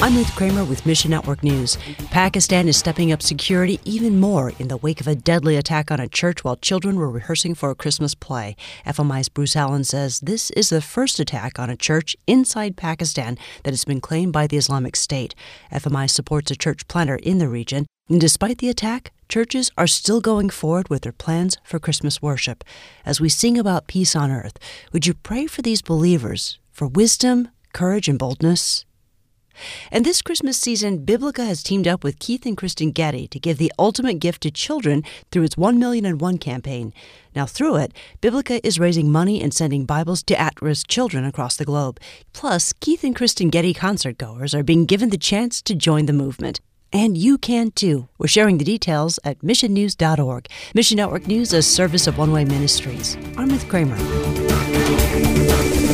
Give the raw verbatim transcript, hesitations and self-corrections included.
I'm Ruth Kramer with Mission Network News. Pakistan is stepping up security even more in the wake of a deadly attack on a church while children were rehearsing for a Christmas play. F M I's Bruce Allen says this is the first attack on a church inside Pakistan that has been claimed by the Islamic State. F M I supports a church planter in the region, and despite the attack, churches are still going forward with their plans for Christmas worship. As we sing about peace on earth, would you pray for these believers, for wisdom, courage, and boldness? And this Christmas season, Biblica has teamed up with Keith and Kristen Getty to give the ultimate gift to children through its one million and one campaign. Now, through it, Biblica is raising money and sending Bibles to at-risk children across the globe. Plus, Keith and Kristen Getty concertgoers are being given the chance to join the movement. And you can too. We're sharing the details at mission news dot org. Mission Network News, a service of One Way Ministries. I'm Ruth Kramer.